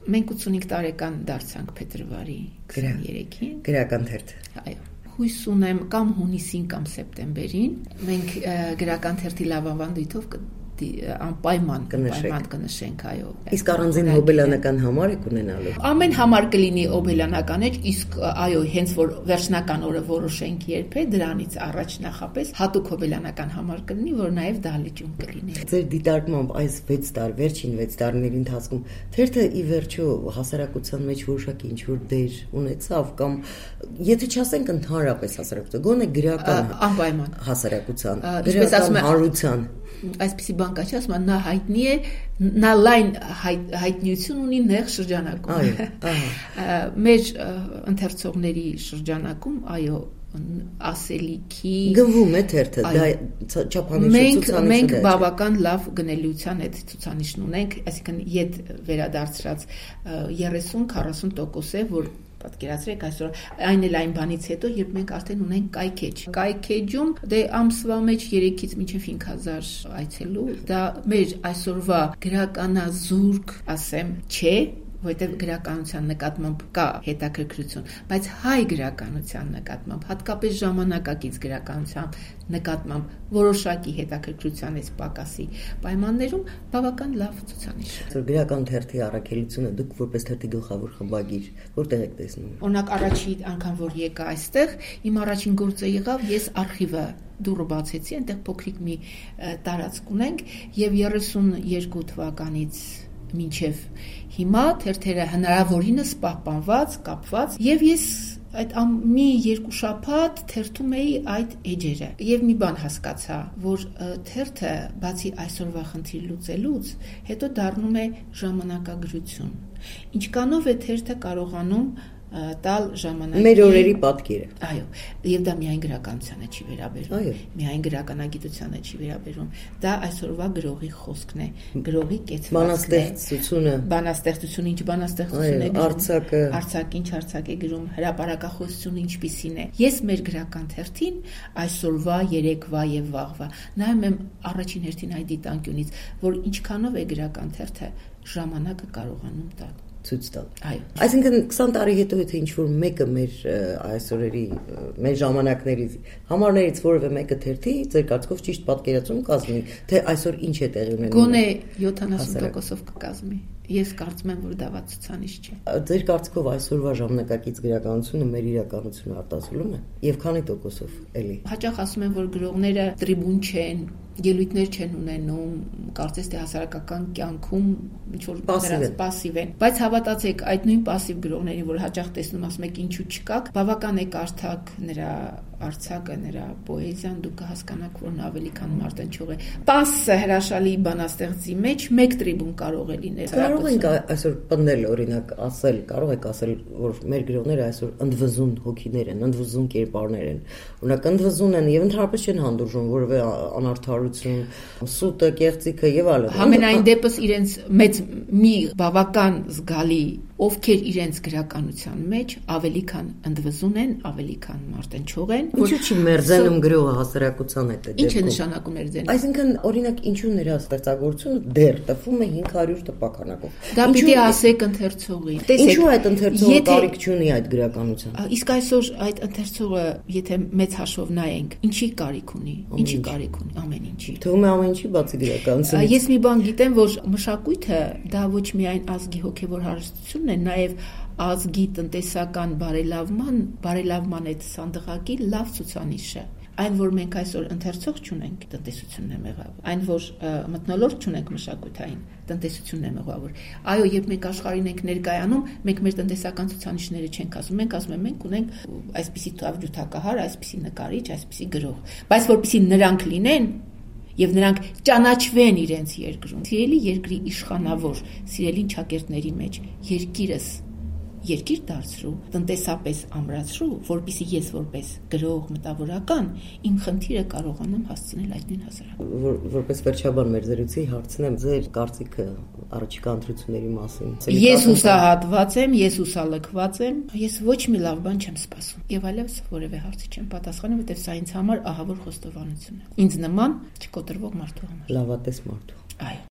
Մենք 85 տարեկան դարձանք փետրվարի 23-ին։ Գրական թերթ։ Այո։ Հույս ունեմ կամ հունիսին կամ սեպտեմբերին մենք գրական թերթի լավավանդույթով անպայման կնշենք, այո։ Իսկ առանձին հոբելյանական համար եք ունենալու։ Ամեն համար կլինի հոբելյանական, իսկ այո, հենց որ վերջնական օրը որոշենք երբ է, դրանից առաջ նախապես հատուկ հոբելյանական համար կլինի, որ նաև դահլիճում կլինի։ Ձեր դիտարկմամբ այս 6 տարի, վերջին 6 տարիների ընթացքում թերթը ի վերջո հասարակության մեջ որոշակի ինչ-որ դեր ունեցավ կամ եթե չասենք ընդհանրապես հասարակության, գոնե գրական անպայման հասարակության, գրական հանրության այսպիսի բան կա, ասում են, նա հայտնի է, նա լայն հայտնիություն ունի նեղ շրջանակում։ Մեր ընթերցողների շրջանակում, այո, ասելիքի գնվում է թերթը, դա չափանիշը ցուցանիշը։ Մենք բավական լավ գնելիության այդ ցուցանիշն ունենք, այսինքն իդ վերադարձրած 30-40% է, որ պատկերացրեք այսօր այն էլ այն բանից հետո, երբ մենք արդեն ունենք կայքեջ։ Կայքեջում դե ամսվա մեջ 3-ից մինչև 5000 այցելու, դա մեր այսօրվա գրականազուրկ, ասեմ, չէ, որտեղ գրականության նկատմամբ կա հետաքրքրություն, բայց հայ գրականության նկատմամբ, հատկապես ժամանակակից գրականության նկատմամբ որոշակի հետաքրքրության այս պակասի պայմաններում բավական լավ ցուցանիշ է։ Գրական թերթի առաքելությունը դուք որպես թերթի գլխավոր խմբագիր որտեղ եք տեսնում։ Օրինակ առաջի անգամ որ եկա այստեղ, իմ առաջին գործը եղավ ես արխիվը դուրը բացեցի, այնտեղ փոքրիկ մի տարածք ունենք եւ 32 թվականից մինչև հիմա թերթերը հնարավորինս պահպանված, կապված եւ ես այդ մի երկու շաբաթ թերթում էի այդ էջերը եւ մի բան հասկացա, որ թերթը բացի այսօրվա խնդիր լուծելուց հետո դառնում է ժամանակագրություն։ Ինչքանով է թերթը կարողանում տալ ժամանակի մեր օրերի պատկերը։ Այո, եւ դա միայն գրականությանը չի վերաբերում, միայն գրականագիտությանը չի վերաբերում։ Դա այսօրվա գրողի խոսքն է, գրողի կեցվածքն է, բանաստեղծությունը, ինչ բանաստեղծություն է գրում, արձակ ինչ արձակ է գրում, հրապարակախոսությունը ինչպիսին է։ Ես մեր գրական թերթին այսօրվա, երեկվա եւ վաղվա նայում եմ առաջին հերթին այդ դիտանկյունից, որ ինչքանով է գրական թերթը ժամանակը կարողանում տալ ցույց տալ։ Այո։ Այսինքն 20 տարի հետո եթե ինչ-որ մեկը մեր այսօրերի մեր ժամանակներից համարներից որևէ մեկը թերթի, ձեր կարծիքով ճիշտ պատկերացում կազմի, թե այսօր ինչ է տեղի ունենում։ Գոնե 70%-ով կկազմի։ Ես կարծում եմ, որ դա ված ցուցանիշ չէ։ Ձեր կարծիքով այսօրվա ժամանակակից գրականությունը մեր իրականությունը արտացոլում է եւ քանի տոկոսով էլի։ Հաճախ ասում են, որ գրողները տրիբուն չեն, ելույթներ չեն ունենում, կարծես թե հասարակական կյանքում ինչ որ դրանց пассив են։ Բայց հավատացեք, այդ նույն пассив գրողներին, որ հաճախ տեսնում ասում եք ինչու չկաք, բավական է կարդաք նրա արձակը, նրա պոեզիան, դուք կհասկանաք, որ նա ավելի քան մարտնչող է։ 10 հրաշալի բանաստեղծի մեջ մեկ տրիբուն կարող է լինել։ Կարող ենք այսօր պնդել, օրինակ, ասել, կարող եք ասել, որ մեր գրողները այսօր ընդվզուն հոգիներ են, ընդվզուն կերպարներ են։ Օրինակ ընդվզուն են եւ ընդհանրապես չեն հանդուրժում որևէ անարդարություն, սուտը, կեղծիքը եւ այլն։ Համենայն դեպս իրենց մեծ մի բավական զգալի ովքեր իրենց գրականության մեջ ավելի քան ընդվզուն են, ավելի քան մարտնչող են, ինչու՞ չի մերձենում գրողը հասարակության հետ։ Ինչ է նշանակում մերձենում։ Այսինքն, օրինակ, ինչու նրա ստեղծագործությունը դեռ տպվում է 500 տպականակով։ Դա պիտի ասեք ընթերցողին։ Ինչու այդ ընթերցողը կարիք չունի այդ գրականության։ Իսկ այսօր այդ ընթերցողը, եթե մեծ հաշվով նայենք, ինչի կարիք ունի, ինչի կարիք ունի, ամեն ինչի։ Թվում է ամեն ինչի բացի գրականությունից։ Ես մի բան գիտեմ, որ մշակույթը դա ոչ միայն ազգի հոգևոր հարստություն է, նաև ազգի տնտեսական բարելավման այդ սանդղակի լավ ցուցանիշ է։ Այն, որ մենք այսօր ընթերցող չունենք, տնտեսությունն է մեղավոր։ Այն, որ մթնոլորտ չունենք մշակութային, տնտեսությունն է մեղավոր։ Այո, երբ մենք աշխարհին ենք ներկայանում, մենք մեր տնտեսական ցուցանիշները չենք ասում, մենք ասում ենք մենք ունենք այսպիսի թավջութակահար, այսպիսի նկարիչ, այսպիսի գրող։ Բայց որպեսզի նրանք լինեն եւ նրանք ճանաչվեն իրենց երկրում։ Սիրելի երկրի իշխանավոր, սիրելի ճակերտների մեջ երկիրս երկիր դարձրու, տնտեսապես ամրացրու, որպեսզի ես որպես գրող մտավորական իմ խնդիրը կարողանամ հասցնել այդ նույն հասարակությանը։ Որպես վերջաբան մեր զրույցի հարցնեմ ձեր կարծիքը առաջիկա ընտրությունների մասին։ Ես հուսահատված եմ, ես հուսալքված եմ, ես ոչ մի լավ բան չեմ սպասում։ Եվ այլևս որևէ հարցի չեմ պատասխանում, որտեղ սա ինձ համար ահավոր խոստովանություն է։ Ինձ նման չկոտրվող մարդու համար։ Լավատես մարդու։ Այո։